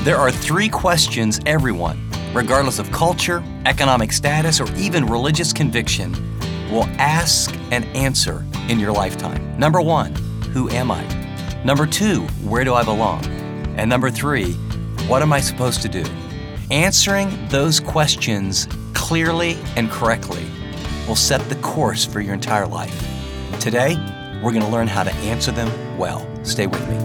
There are 3 questions everyone, regardless of culture, economic status, or even religious conviction, will ask and answer in your lifetime. Number 1, who am I? Number 2, where do I belong? And number 3, what am I supposed to do? Answering those questions clearly and correctly will set the course for your entire life. Today, we're going to learn how to answer them well. Stay with me.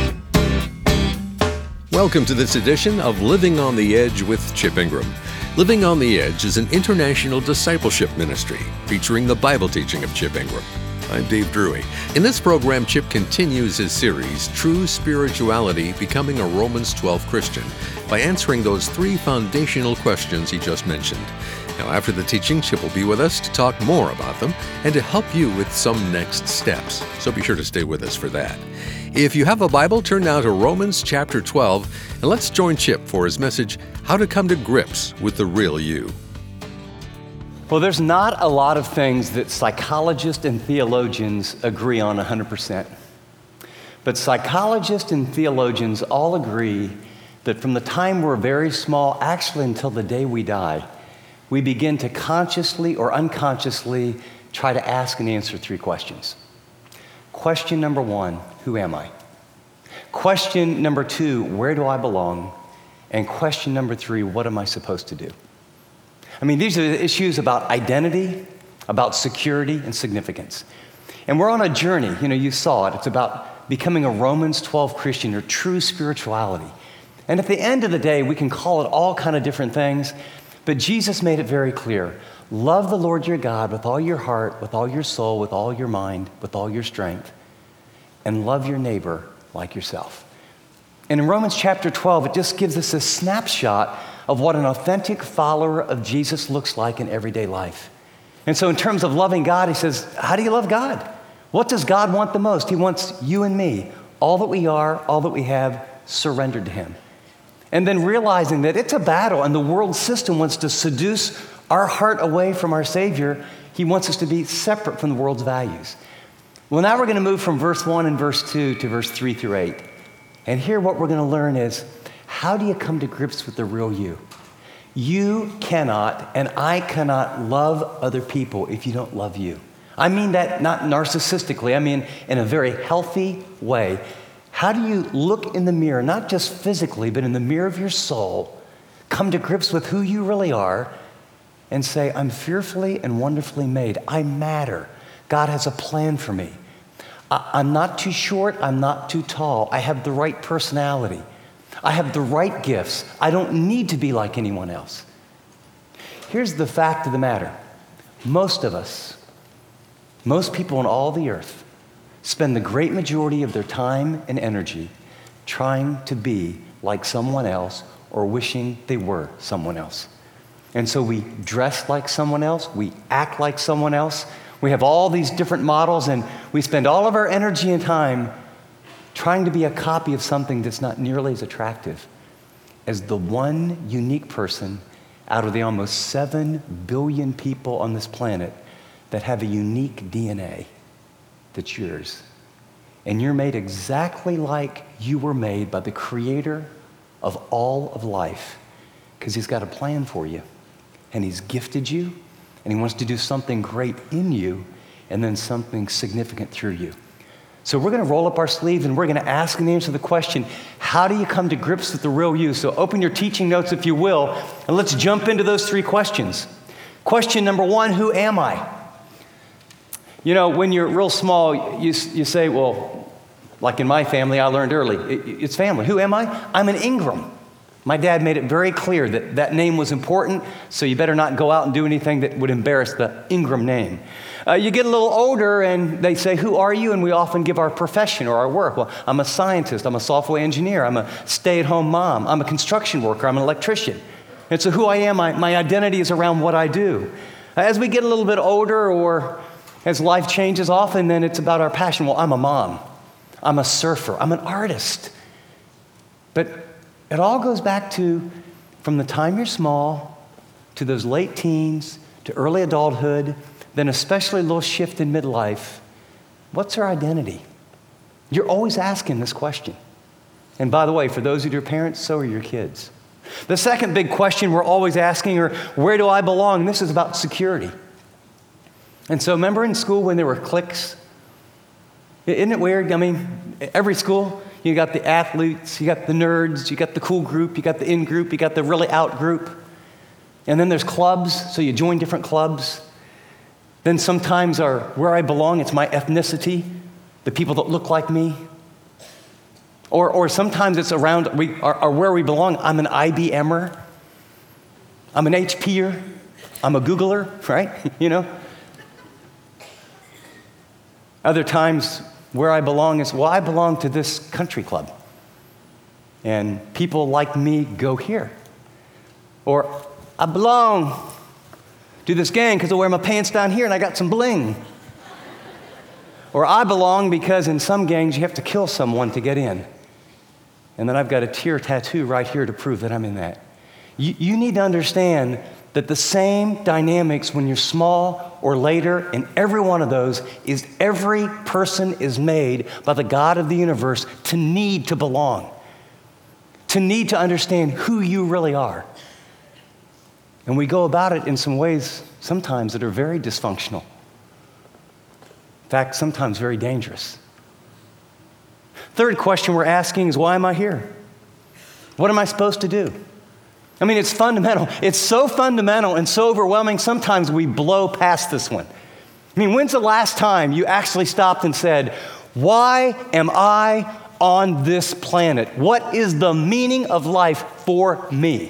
Welcome to this edition of Living on the Edge with Chip Ingram. Living on the Edge is an international discipleship ministry featuring the Bible teaching of Chip Ingram. I'm Dave Drury. In this program, Chip continues his series, True Spirituality, Becoming a Romans 12 Christian, by answering those 3 foundational questions he just mentioned. Now, after the teaching, Chip will be with us to talk more about them and to help you with some next steps. So be sure to stay with us for that. If you have a Bible, turn now to Romans chapter 12, and let's join Chip for his message, How to Come to Grips with the Real You. Well, there's not a lot of things that psychologists and theologians agree on 100%. But psychologists and theologians all agree that from the time we're very small, actually until the day we die, we begin to consciously or unconsciously try to ask and answer 3 questions. Question number 1, who am I? Question number 2, where do I belong? And question number 3, what am I supposed to do? I mean, these are the issues about identity, about security, and significance. And we're on a journey, you saw it. It's about becoming a Romans 12 Christian or true spirituality. And at the end of the day, we can call it all kind of different things, but Jesus made it very clear. Love the Lord your God with all your heart, with all your soul, with all your mind, with all your strength, and love your neighbor like yourself. And in Romans chapter 12, it just gives us a snapshot of what an authentic follower of Jesus looks like in everyday life. And so in terms of loving God, he says, how do you love God? What does God want the most? He wants you and me, all that we are, all that we have, surrendered to him. And then realizing that it's a battle and the world system wants to seduce our heart away from our Savior. He wants us to be separate from the world's values. Well, now we're going to move from verse 1 and verse 2 to verse 3 through 8. And here what we're going to learn is, how do you come to grips with the real you? You cannot and I cannot love other people if you don't love you. I mean that not narcissistically. I mean in a very healthy way. How do you look in the mirror, not just physically, but in the mirror of your soul, come to grips with who you really are, and say, I'm fearfully and wonderfully made. I matter. God has a plan for me. I'm not too short. I'm not too tall. I have the right personality. I have the right gifts. I don't need to be like anyone else. Here's the fact of the matter. Most of us, most people on all the earth, spend the great majority of their time and energy trying to be like someone else or wishing they were someone else. And so we dress like someone else, we act like someone else, we have all these different models, and we spend all of our energy and time trying to be a copy of something that's not nearly as attractive as the one unique person out of the almost 7 billion people on this planet that have a unique DNA that's yours. And you're made exactly like you were made by the Creator of all of life, because he's got a plan for you. And he's gifted you, and he wants to do something great in you, and then something significant through you. So we're going to roll up our sleeves, and we're going to ask and answer the question, how do you come to grips with the real you? So open your teaching notes, if you will, and let's jump into those 3 questions. Question number 1, who am I? When you're real small, you say, well, like in my family, I learned early, it's family. Who am I? I'm an Ingram. My dad made it very clear that that name was important, so you better not go out and do anything that would embarrass the Ingram name. You get a little older and they say, who are you? And we often give our profession or our work. Well, I'm a scientist, I'm a software engineer, I'm a stay-at-home mom, I'm a construction worker, I'm an electrician. And so who I am, my identity is around what I do. As we get a little bit older or as life changes often, then it's about our passion. Well, I'm a mom, I'm a surfer, I'm an artist. But it all goes back to from the time you're small to those late teens to early adulthood, then especially a little shift in midlife. What's our identity? You're always asking this question. And by the way, for those of your parents, so are your kids. The second big question we're always asking are, where do I belong? And this is about security. And so remember in school when there were cliques? Isn't it weird? I mean, every school, you got the athletes, you got the nerds, you got the cool group, you got the in group, you got the really out group. And then there's clubs, so you join different clubs. Then sometimes where I belong, it's my ethnicity, the people that look like me. Or sometimes it's around where we belong. I'm an IBMer. I'm an HPer. I'm a Googler, right? You know? Other times where I belong is, well, I belong to this country club. And people like me go here. Or I belong to this gang because I wear my pants down here and I got some bling. Or I belong because in some gangs you have to kill someone to get in. And then I've got a tear tattoo right here to prove that I'm in that. You need to understand that the same dynamics when you're small or later, in every one of those, is every person is made by the God of the universe to need to belong, to need to understand who you really are. And we go about it in some ways sometimes that are very dysfunctional. In fact, sometimes very dangerous. Third question we're asking is, why am I here? What am I supposed to do? I mean, it's fundamental. It's so fundamental and so overwhelming, sometimes we blow past this one. I mean, when's the last time you actually stopped and said, why am I on this planet? What is the meaning of life for me?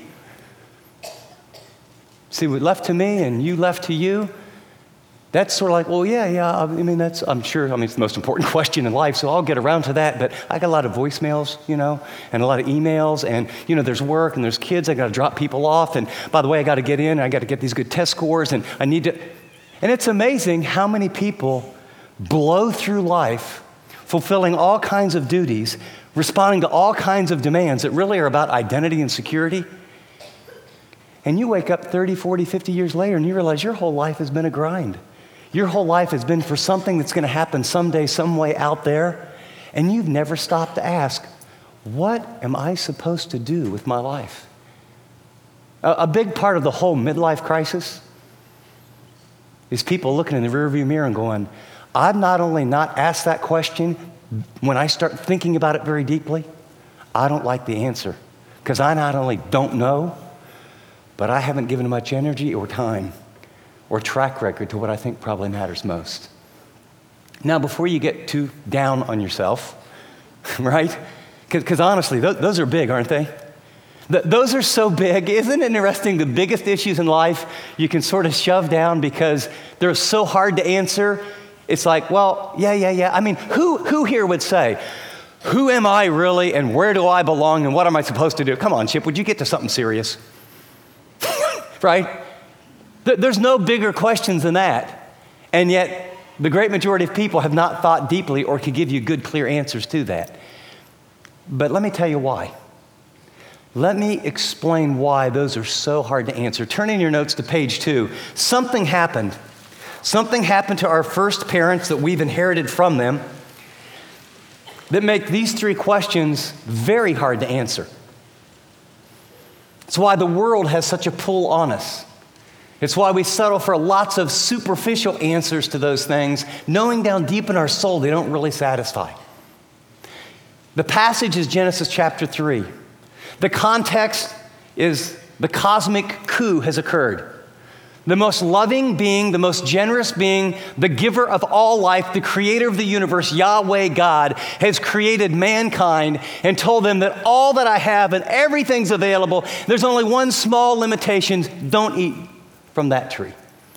See, what left to me and you left to you, that's sort of like, well, yeah. I mean, I'm sure, it's the most important question in life, so I'll get around to that. But I got a lot of voicemails, and a lot of emails, and, there's work, and there's kids. I got to drop people off. And by the way, I got to get in. I got to get these good test scores, and I need to. And it's amazing how many people blow through life fulfilling all kinds of duties, responding to all kinds of demands that really are about identity and security. And you wake up 30, 40, 50 years later, and you realize your whole life has been a grind. Your whole life has been for something that's going to happen someday, some way out there, and you've never stopped to ask, what am I supposed to do with my life? A big part of the whole midlife crisis is people looking in the rearview mirror and going, I've not only not asked that question, when I start thinking about it very deeply, I don't like the answer, because I not only don't know, but I haven't given much energy or time or track record to what I think probably matters most. Now, before you get too down on yourself, right? Because honestly, those are big, aren't they? Those are so big. Isn't it interesting? The biggest issues in life you can sort of shove down because they're so hard to answer. It's like, well, yeah. I mean, who here would say, who am I really and where do I belong and what am I supposed to do? Come on, Chip, would you get to something serious? Right? There's no bigger questions than that. And yet, the great majority of people have not thought deeply or could give you good, clear answers to that. But let me tell you why. Let me explain why those are so hard to answer. Turn in your notes to page 2. Something happened. Something happened to our first parents that we've inherited from them that make these 3 questions very hard to answer. It's why the world has such a pull on us. It's why we settle for lots of superficial answers to those things, knowing down deep in our soul they don't really satisfy. The passage is Genesis chapter 3. The context is the cosmic coup has occurred. The most loving being, the most generous being, the giver of all life, the creator of the universe, Yahweh God, has created mankind and told them that all that I have and everything's available. There's only one small limitation: don't eat from that tree.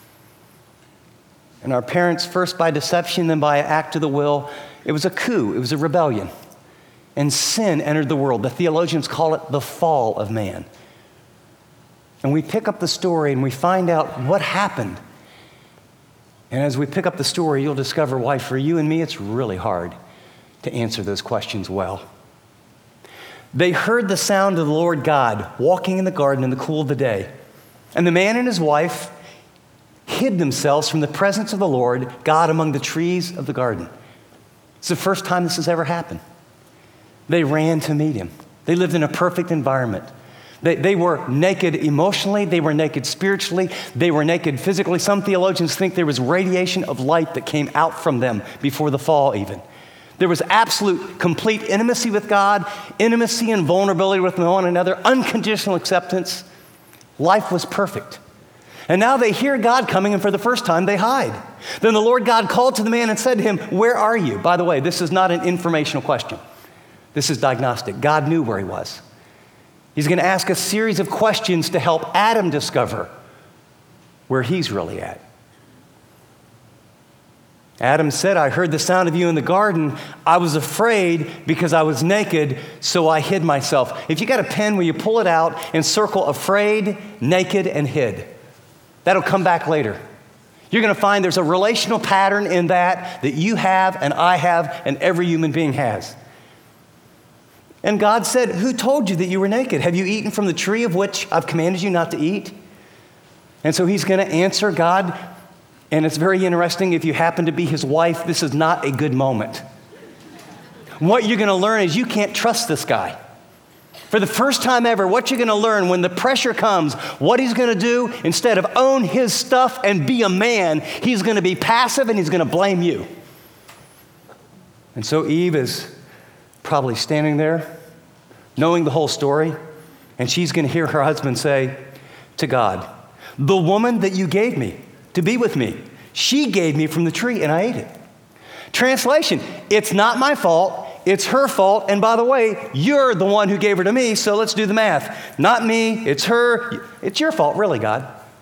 And our parents, first by deception, then by an act of the will, it was a coup, it was a rebellion. And sin entered the world. The theologians call it the fall of man. And we pick up the story and we find out what happened. And as we pick up the story, you'll discover why for you and me it's really hard to answer those questions well. They heard the sound of the Lord God walking in the garden in the cool of the day. And the man and his wife hid themselves from the presence of the Lord God among the trees of the garden. It's the first time this has ever happened. They ran to meet him. They lived in a perfect environment. They were naked emotionally. They were naked spiritually. They were naked physically. Some theologians think there was radiation of light that came out from them before the fall even. There was absolute, complete intimacy with God, intimacy and vulnerability with one another, unconditional acceptance. Life was perfect. And now they hear God coming, and for the first time, they hide. Then the Lord God called to the man and said to him, "Where are you?" By the way, this is not an informational question. This is diagnostic. God knew where he was. He's going to ask a series of questions to help Adam discover where he's really at. Adam said, "I heard the sound of you in the garden. I was afraid because I was naked, so I hid myself." If you got a pen, will you pull it out and circle afraid, naked, and hid? That'll come back later. You're going to find there's a relational pattern in that you have and I have and every human being has. And God said, "Who told you that you were naked? Have you eaten from the tree of which I've commanded you not to eat?" And so he's going to answer God. And it's very interesting, if you happen to be his wife, this is not a good moment. What you're going to learn is you can't trust this guy. For the first time ever, what you're going to learn when the pressure comes, what he's going to do, instead of own his stuff and be a man, he's going to be passive and he's going to blame you. And so Eve is probably standing there, knowing the whole story, and she's going to hear her husband say to God, "The woman that you gave me to be with me, she gave me from the tree and I ate it." Translation, it's not my fault, it's her fault, and by the way, you're the one who gave her to me, so let's do the math. Not me, it's her, it's your fault, really, God.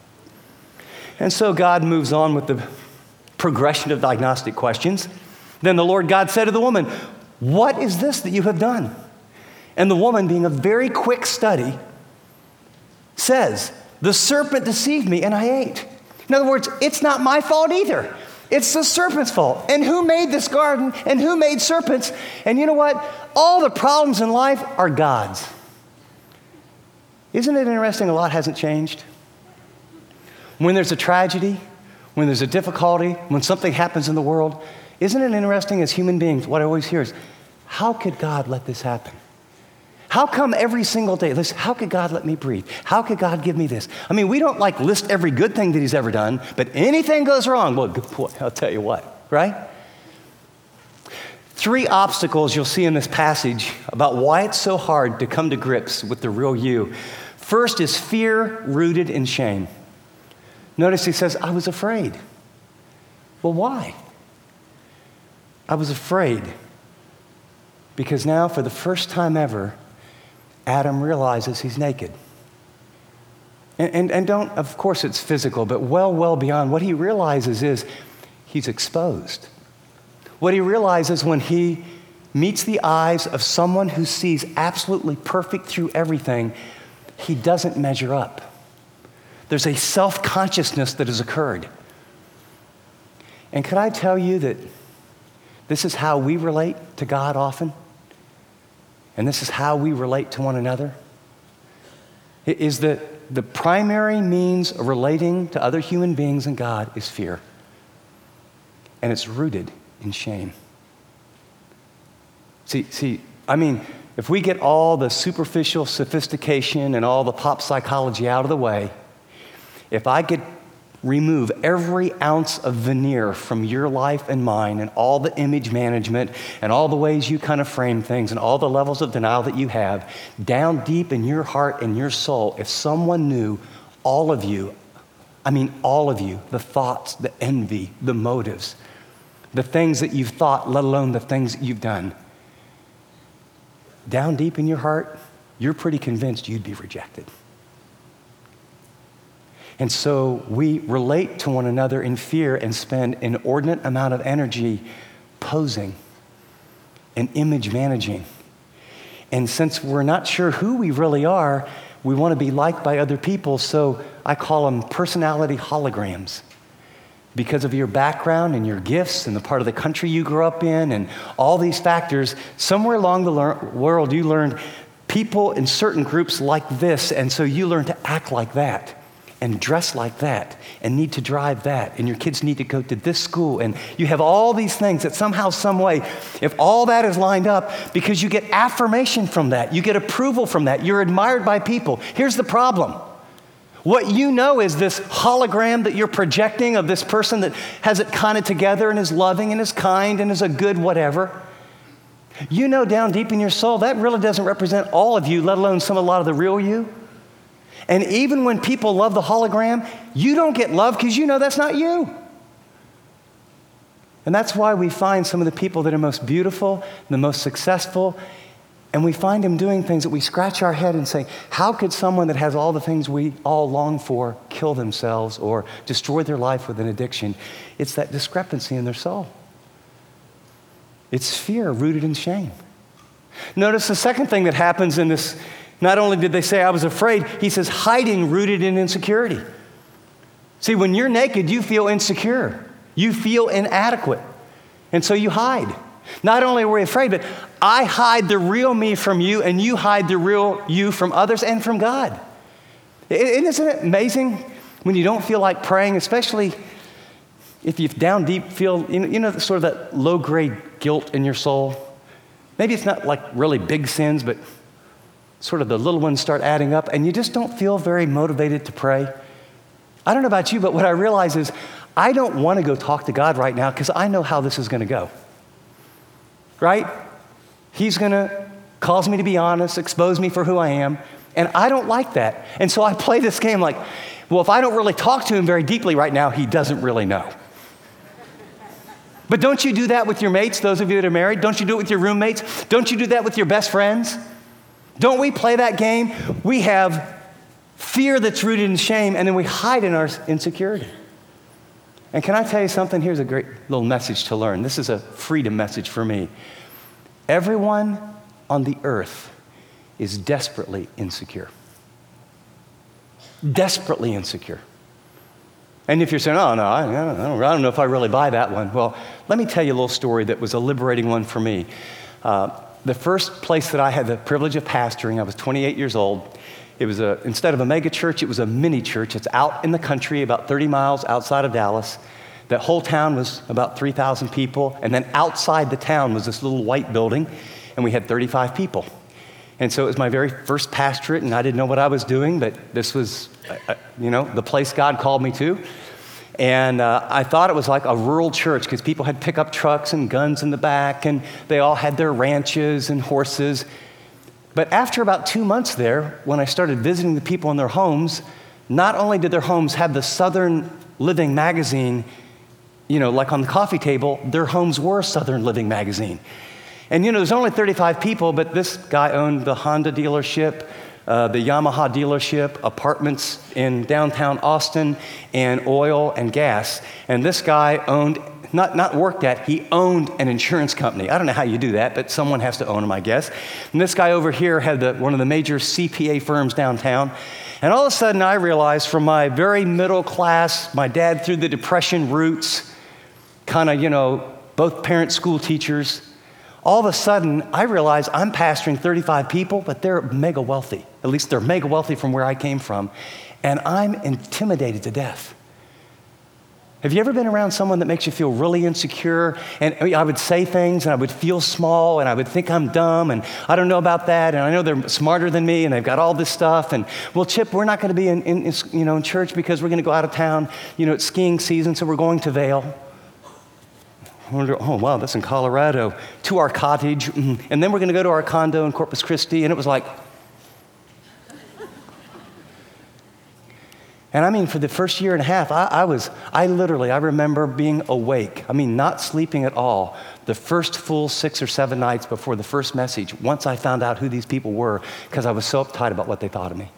And so God moves on with the progression of diagnostic questions. Then the Lord God said to the woman, "What is this that you have done?" And the woman, being a very quick study, says, "The serpent deceived me and I ate." In other words, it's not my fault either. It's the serpent's fault. And who made this garden? And who made serpents? And you know what? All the problems in life are God's. Isn't it interesting? A lot hasn't changed. When there's a tragedy, when there's a difficulty, when something happens in the world, isn't it interesting as human beings, what I always hear is, how could God let this happen? How come every single day, listen, how could God let me breathe? How could God give me this? I mean, we don't list every good thing that he's ever done, but anything goes wrong, well, boy, I'll tell you what, right? 3 obstacles you'll see in this passage about why it's so hard to come to grips with the real you. First is fear rooted in shame. Notice he says, "I was afraid." Well, why? I was afraid because now for the first time ever, Adam realizes he's naked. And don't, of course it's physical, but well beyond, what he realizes is he's exposed. What he realizes when he meets the eyes of someone who sees absolutely perfect through everything, he doesn't measure up. There's a self-consciousness that has occurred. And could I tell you that this is how we relate to God often? And this is how we relate to one another? It is that the primary means of relating to other human beings and God is fear. And it's rooted in shame. See, I mean, if we get all the superficial sophistication and all the pop psychology out of the way, if I could remove every ounce of veneer from your life and mine and all the image management and all the ways you kind of frame things and all the levels of denial that you have, down deep in your heart and your soul, if someone knew all of you, the thoughts, the envy, the motives, the things that you've thought, let alone the things that you've done, down deep in your heart, you're pretty convinced you'd be rejected. And so we relate to one another in fear and spend an inordinate amount of energy posing and image managing. And since we're not sure who we really are, we want to be liked by other people, so I call them personality holograms. Because of your background and your gifts and the part of the country you grew up in and all these factors, somewhere along the world you learned people in certain groups like this, and so you learn to act like that. and dress like that and need to drive that and your kids need to go to this school and you have all these things that somehow, some way, if all that is lined up, because you get affirmation from that, you get approval from that, you're admired by people. Here's the problem. What you know is this hologram that you're projecting of this person that has it kind of together and is loving and is kind and is a good whatever. You know down deep in your soul that really doesn't represent all of you, let alone a lot of the real you. And even when people love the hologram, you don't get love because you know that's not you. And that's why we find some of the people that are most beautiful, the most successful, and we find them doing things that we scratch our head and say, how could someone that has all the things we all long for kill themselves or destroy their life with an addiction? It's that discrepancy in their soul. It's fear rooted in shame. Notice the second thing that happens in this. Not only did they say, I was afraid, he says, hiding rooted in insecurity. See, when you're naked, you feel insecure. You feel inadequate. And so you hide. Not only are we afraid, but I hide the real me from you, and you hide the real you from others and from God. Isn't it amazing when you don't feel like praying, especially if you down deep feel, sort of that low-grade guilt in your soul? Maybe it's not like really big sins, but sort of the little ones start adding up, and you just don't feel very motivated to pray. I don't know about you, but what I realize is I don't want to go talk to God right now because I know how this is going to go. Right? He's going to cause me to be honest, expose me for who I am, and I don't like that. And so I play this game like, well, if I don't really talk to him very deeply right now, he doesn't really know. But don't you do that with your mates, those of you that are married? Don't you do it with your roommates? Don't you do that with your best friends? Don't we play that game? We have fear that's rooted in shame, and then we hide in our insecurity. And can I tell you something? Here's a great little message to learn. This is a freedom message for me. Everyone on the earth is desperately insecure. Desperately insecure. And if you're saying, oh, no, I don't know if I really buy that one. Well, let me tell you a little story that was a liberating one for me. The first place that I had the privilege of pastoring, I was 28 years old. It was instead of a mega church, it was a mini church. It's out in the country, about 30 miles outside of Dallas. That whole town was about 3,000 people. And then outside the town was this little white building, and we had 35 people. And so it was my very first pastorate, and I didn't know what I was doing, but this was, the place God called me to. And I thought it was like a rural church because people had pickup trucks and guns in the back, and they all had their ranches and horses. But after about 2 months there, when I started visiting the people in their homes, not only did their homes have the Southern Living magazine, like on the coffee table, their homes were Southern Living magazine. And there's only 35 people, but this guy owned the Honda dealership, the Yamaha dealership, apartments in downtown Austin, and oil and gas. And this guy owned, not worked at, he owned an insurance company. I don't know how you do that, but someone has to own them, I guess. And this guy over here had one of the major CPA firms downtown. And all of a sudden I realized from my very middle class, my dad through the Depression roots, kind of, both parents, school teachers, all of a sudden, I realize I'm pastoring 35 people, but they're mega wealthy. At least they're mega wealthy from where I came from. And I'm intimidated to death. Have you ever been around someone that makes you feel really insecure? And I would say things, and I would feel small, and I would think I'm dumb, and I don't know about that, and I know they're smarter than me, and they've got all this stuff. And, well, Chip, we're not going to be in church because we're going to go out of town. It's skiing season, so we're going to Vail. Oh, wow, that's in Colorado, to our cottage. And then we're going to go to our condo in Corpus Christi. And it was like, and I mean, for the first year and a half, I remember being awake. I mean, not sleeping at all. The first full 6 or 7 nights before the first message, once I found out who these people were, because I was so uptight about what they thought of me.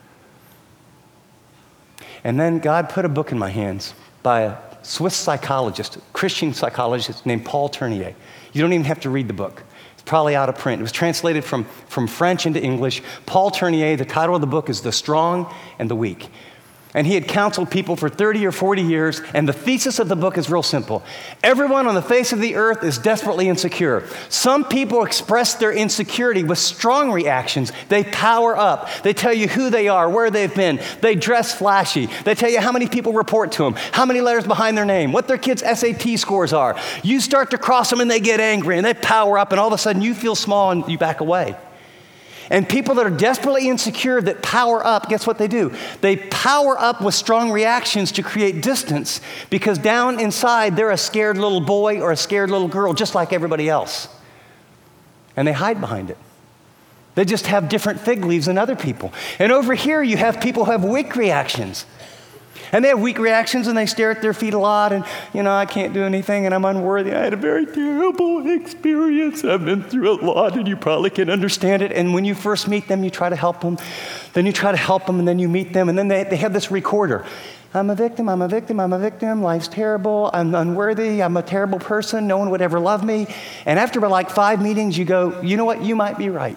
And then God put a book in my hands by a Swiss psychologist, Christian psychologist named Paul Tournier. You don't even have to read the book. It's probably out of print. It was translated from French into English. Paul Tournier, the title of the book is The Strong and the Weak. And he had counseled people for 30 or 40 years, and the thesis of the book is real simple. Everyone on the face of the earth is desperately insecure. Some people express their insecurity with strong reactions. They power up. They tell you who they are, where they've been. They dress flashy. They tell you how many people report to them, how many letters behind their name, what their kids' SAT scores are. You start to cross them and they get angry and they power up, and all of a sudden you feel small and you back away. And people that are desperately insecure that power up, guess what they do? They power up with strong reactions to create distance, because down inside they're a scared little boy or a scared little girl just like everybody else. And they hide behind it. They just have different fig leaves than other people. And over here you have people who have weak reactions. And they have weak reactions and they stare at their feet a lot and, I can't do anything and I'm unworthy. I had a very terrible experience. I've been through a lot and you probably can understand it. And when you first meet them, you try to help them. Then you try to help them and then you meet them and then they have this recorder. I'm a victim, I'm a victim, I'm a victim. Life's terrible. I'm unworthy. I'm a terrible person. No one would ever love me. And after like 5 meetings, you go, you know what? You might be right.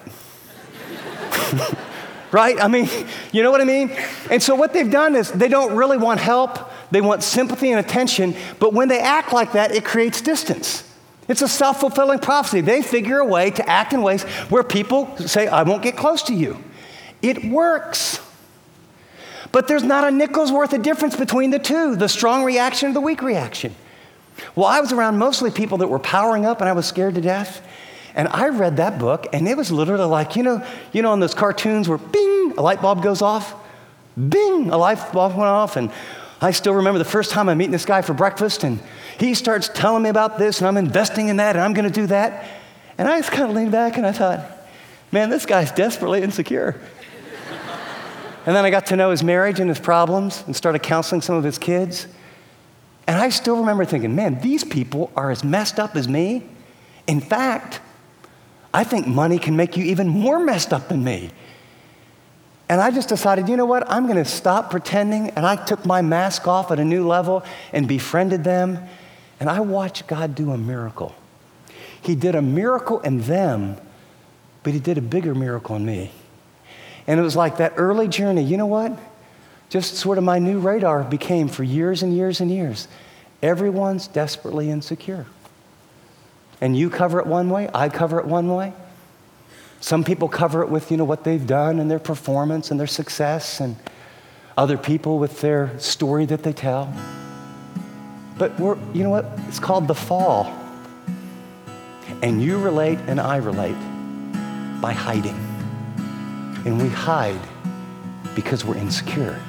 Right? You know what I mean? And so what they've done is they don't really want help. They want sympathy and attention. But when they act like that, it creates distance. It's a self-fulfilling prophecy. They figure a way to act in ways where people say, I won't get close to you. It works. But there's not a nickel's worth of difference between the two, the strong reaction and the weak reaction. Well, I was around mostly people that were powering up and I was scared to death. And I read that book, and it was literally like, in those cartoons where bing, a light bulb goes off, bing, a light bulb went off. And I still remember the first time I'm meeting this guy for breakfast, and he starts telling me about this, and I'm investing in that, and I'm going to do that. And I just kind of leaned back, and I thought, man, this guy's desperately insecure. And then I got to know his marriage and his problems and started counseling some of his kids. And I still remember thinking, man, these people are as messed up as me. In fact, I think money can make you even more messed up than me. And I just decided, you know what? I'm going to stop pretending. And I took my mask off at a new level and befriended them. And I watched God do a miracle. He did a miracle in them, but he did a bigger miracle in me. And it was like that early journey. You know what? Just sort of my new radar became for years and years and years. Everyone's desperately insecure. And you cover it one way, I cover it one way. Some people cover it with, what they've done and their performance and their success, and other people with their story that they tell. But you know what? It's called the fall. And you relate and I relate by hiding. And we hide because we're insecure.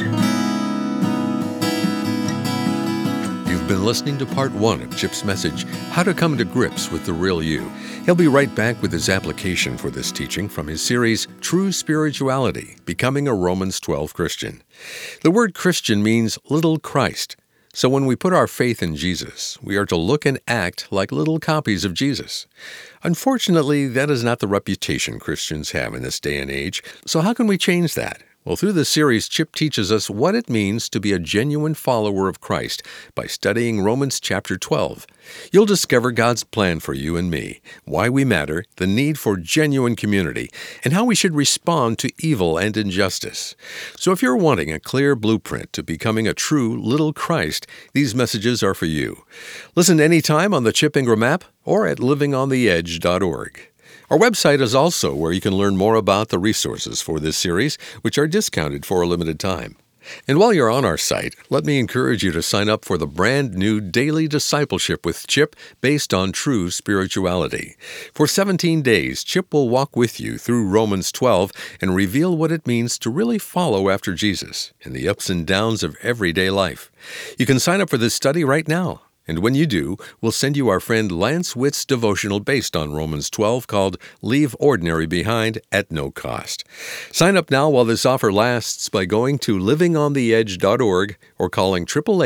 You've been listening to part 1 of Chip's message, How to Come to Grips with the Real You. He'll be right back with his application for this teaching from his series, True Spirituality, Becoming a Romans 12 Christian. The word Christian means little Christ. So when we put our faith in Jesus, we are to look and act like little copies of Jesus. Unfortunately, that is not the reputation Christians have in this day and age. So how can we change that? Well, through this series, Chip teaches us what it means to be a genuine follower of Christ by studying Romans chapter 12. You'll discover God's plan for you and me, why we matter, the need for genuine community, and how we should respond to evil and injustice. So if you're wanting a clear blueprint to becoming a true little Christ, these messages are for you. Listen anytime on the Chip Ingram app or at livingontheedge.org. Our website is also where you can learn more about the resources for this series, which are discounted for a limited time. And while you're on our site, let me encourage you to sign up for the brand new Daily Discipleship with Chip based on true spirituality. For 17 days, Chip will walk with you through Romans 12 and reveal what it means to really follow after Jesus in the ups and downs of everyday life. You can sign up for this study right now. And when you do, we'll send you our friend Lance Witt's devotional based on Romans 12 called Leave Ordinary Behind at no cost. Sign up now while this offer lasts by going to livingontheedge.org or calling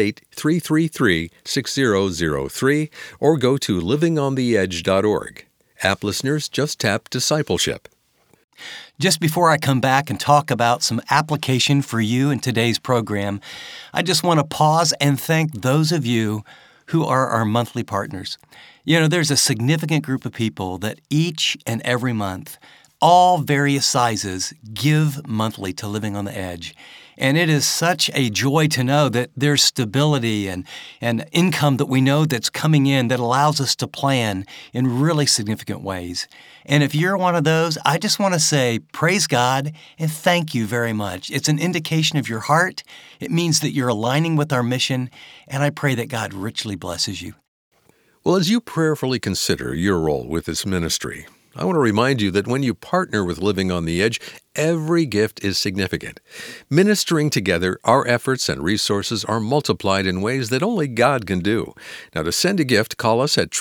888-333-6003 or go to livingontheedge.org. App listeners, just tap Discipleship. Just before I come back and talk about some application for you in today's program, I just want to pause and thank those of you who are our monthly partners. There's a significant group of people that each and every month, all various sizes, give monthly to Living on the Edge. And it is such a joy to know that there's stability and income that we know that's coming in that allows us to plan in really significant ways. And if you're one of those, I just want to say praise God and thank you very much. It's an indication of your heart. It means that you're aligning with our mission, and I pray that God richly blesses you. Well, as you prayerfully consider your role with this ministry, I want to remind you that when you partner with Living on the Edge, every gift is significant. Ministering together, our efforts and resources are multiplied in ways that only God can do. Now, to send a gift, call us at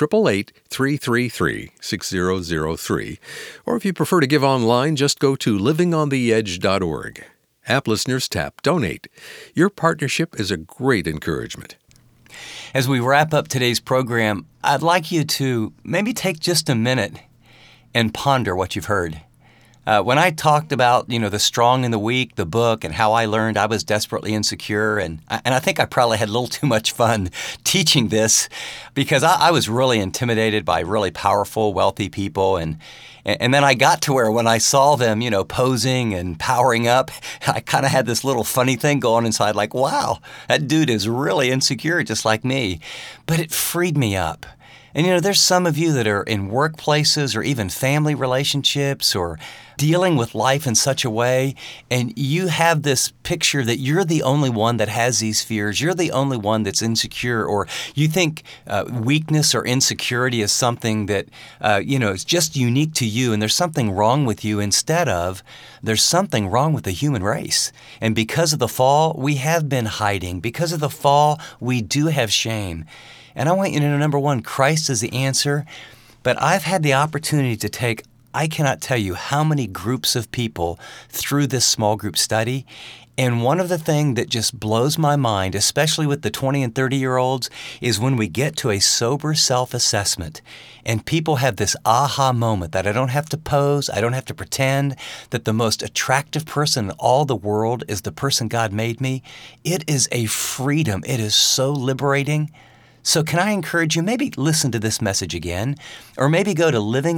888-333-6003. Or if you prefer to give online, just go to livingontheedge.org. App listeners tap Donate. Your partnership is a great encouragement. As we wrap up today's program, I'd like you to maybe take just a minute and ponder what you've heard. When I talked about, the strong and the weak, the book, and how I learned I was desperately insecure, and I think I probably had a little too much fun teaching this because I was really intimidated by really powerful, wealthy people, and then I got to where when I saw them, posing and powering up, I kind of had this little funny thing going inside like, wow, that dude is really insecure just like me. But it freed me up. And there's some of you that are in workplaces or even family relationships or dealing with life in such a way, and you have this picture that you're the only one that has these fears. You're the only one that's insecure, or you think weakness or insecurity is something that, is just unique to you, and there's something wrong with you instead of there's something wrong with the human race. And because of the fall, we have been hiding. Because of the fall, we do have shame. And I want you to know, number one, Christ is the answer. But I've had the opportunity to take, I cannot tell you how many groups of people through this small group study. And one of the things that just blows my mind, especially with the 20 and 30-year-olds, is when we get to a sober self-assessment and people have this aha moment that I don't have to pose, I don't have to pretend, that the most attractive person in all the world is the person God made me. It is a freedom. It is so liberating. So can I encourage you, maybe listen to this message again, or maybe go to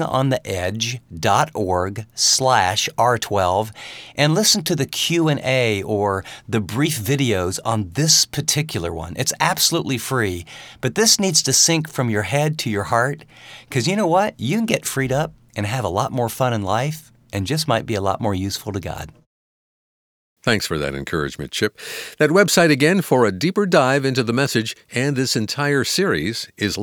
livingontheedge.org/R12 and listen to the Q&A or the brief videos on this particular one. It's absolutely free, but this needs to sink from your head to your heart, because you know what? You can get freed up and have a lot more fun in life and just might be a lot more useful to God. Thanks for that encouragement, Chip. That website again for a deeper dive into the message and this entire series is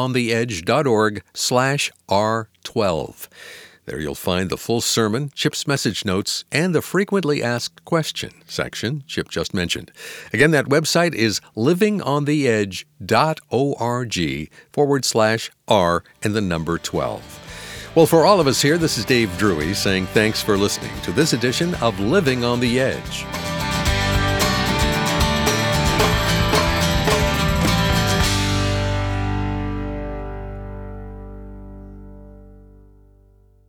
livingontheedge.org/R12. There you'll find the full sermon, Chip's message notes, and the frequently asked question section Chip just mentioned. Again, that website is livingontheedge.org/R and the number 12. Well, for all of us here, this is Dave Drury saying thanks for listening to this edition of Living on the Edge.